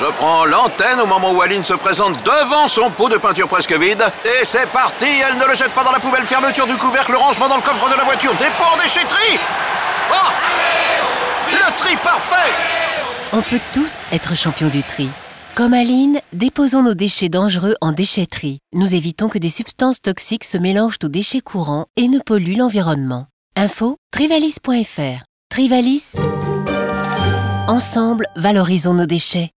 Je prends l'antenne au moment où Aline se présente devant son pot de peinture presque vide. Et c'est parti, elle ne le jette pas dans la poubelle. Fermeture du couvercle, rangement dans le coffre de la voiture, dépôt en déchetterie. Oh, le tri parfait. On peut tous être champions du tri. Comme Aline, déposons nos déchets dangereux en déchetterie. Nous évitons que des substances toxiques se mélangent aux déchets courants et ne polluent l'environnement. Info trivalis.fr. Trivalis. Ensemble, valorisons nos déchets.